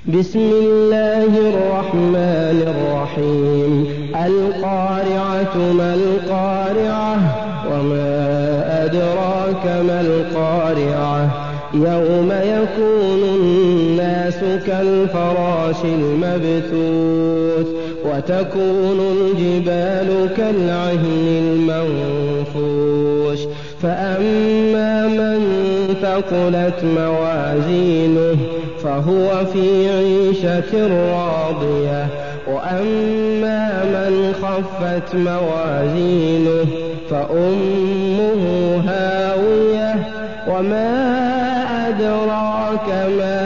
بسم الله الرحمن الرحيم القارعة ما القارعة وما أدراك ما القارعة يوم يكون الناس كالفراش المبثوث وتكون الجبال كالعهن المنفوش فأما من ثقلت موازينه فهو في عيشة راضية وأما من خفت موازينه فأمه هاوية وما أدراك ما